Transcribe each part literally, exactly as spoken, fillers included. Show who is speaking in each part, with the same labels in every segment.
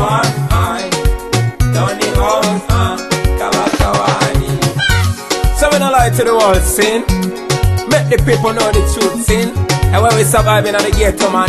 Speaker 1: Chiwani, Tony House, uh, Kawakawani. So we don't lie to the world, sin. Make the people know the truth, sin. And when we surviving on the ghetto, man.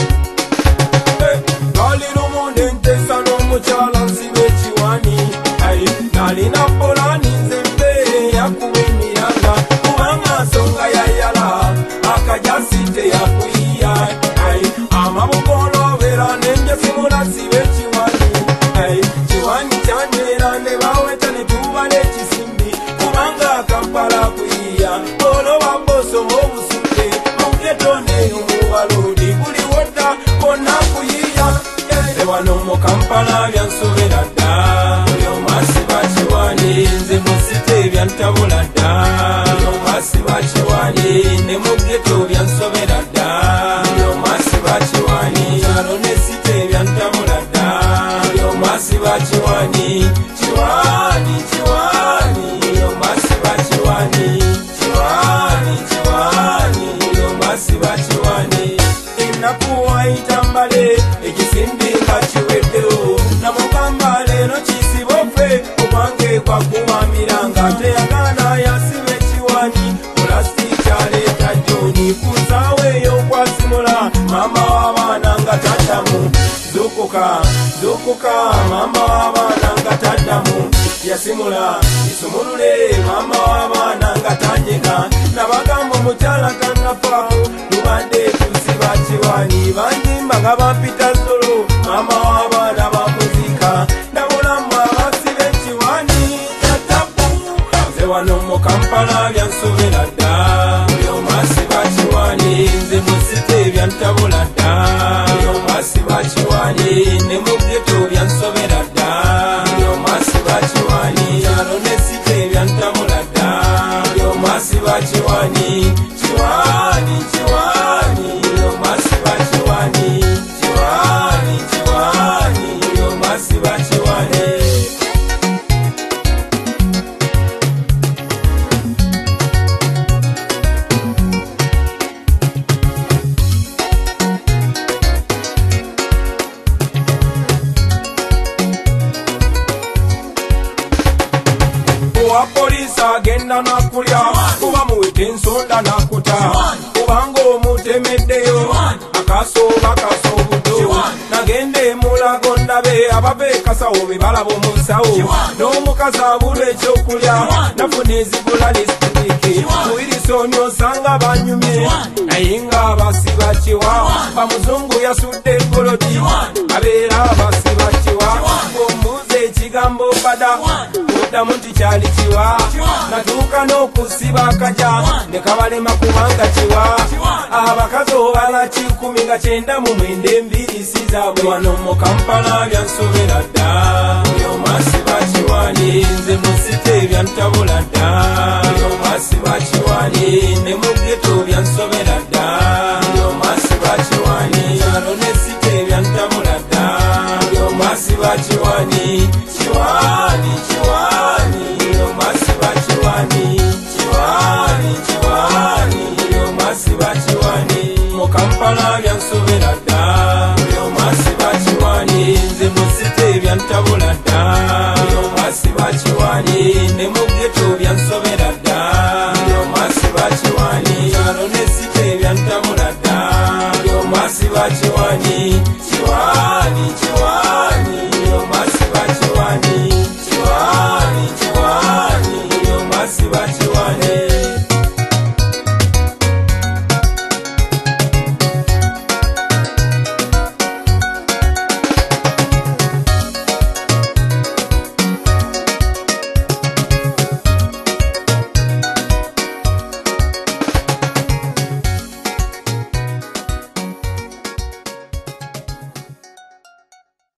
Speaker 1: Hey, Nali no mondente sano muchala sibe Chiwani. Hey, Nali na polani zembe ya kuwini yanga. Kuwanga songa ya yala, akajasite ya kuiya. Hey, amabukolo vera nenge simula sibe Chiwani. Hey, Chiwani chandera ne bawe tane tubale chisimbi. Kuwanga kampala kuiya. Olo waboso mobusuke. Muketone umuwaludi kuli wota kona kuiya. Ewano mu Kampala byansobera dda. Oyo masiba Chiwani nze musite byantabula dda. Oyo masiba Chiwani ne mu ghetto byansobera dda. Oyo masiba Chiwani kyalo ne site byantabula dda. Oyo masiba Chiwani, Chiwani, Chiwani. Oyo masiba Chiwani, Chiwani, Chiwani. Oyo masiba Chiwani. Inakuwa itambale ekisimbi nga kiweddewo namugamba leero kisiboffe kubange kwakuwamiranga teyagana yasibe Chiwani pulasiti aleeta joni kusaaweeyo kwasimula mama w'abaana nga taddamu zukuka zukuka mama w'abaana nga taddamu yasimula isumulule mama w'abaana nga tanyega nabagamba omukyala tannafa lubadde tusiba Chiwani banjimba nga bampita solo mama w'abaana bamuzika ndabulamu abasibe Chiwani tatapu nze wano mu Kampala byansobera dda oyo masiba Chiwani nze musite byantabula dda oyo masiba Chiwani ne mu ghetto byansobera dda oyo masiba Chiwani kyalo ne site byantabula dda oyo masiba Chiwani, Chiwani, Chiwani. Oyo masiba Chiwani, Chiwani, Chiwani. Oyo masiba Chiwani. Kuwa polisi agenda nakulya kuba muwete ensonda nakuta kubanga omutemeddeyo akasooba kasoobuddo nagende mulago ndabe abave kasawo be balaba omusawo n'omukazi abula ekyokulya nafuna ezigula lisitiki muwirisoni osanga banyumye naye nga basiba Chiwa bamuzungu yasudde egolodi abeera basiba Chiwa ombuuza ekigambo bada oddamu nti kyali Chiwa natuuka n'okusiba akaja ne kabalema kubanga Chiwa abakazi obala kikumi nga kyenda mu mwenda embiri si zaabwe wano mu Kampala byansobera dda oyo masiba Chiwani nze musite byantabula dda oyo masiba Chiwani ne mu ghetto byansobera dda oyo masiba Chiwani kyalo ne site byantabula dda oyo masiba Chiwani, Chiwani, Chiwani. Oyo masiba Chiwani, Chiwani, Chiwani. Oyo masiba Chiwani mu Kampala byansobera dda oyo masiba Chiwani nze musite byantabula dda oyo masiba Chiwani ne mu ghetto byansobera dda oyo masiba Chiwani kyalo ne site byantabula dda oyo masiba Chiwani, Chiwani, Chiwani. Oyo masiba Chiwani, Chiwani, Chiwani. Oyo masiba Chiwani.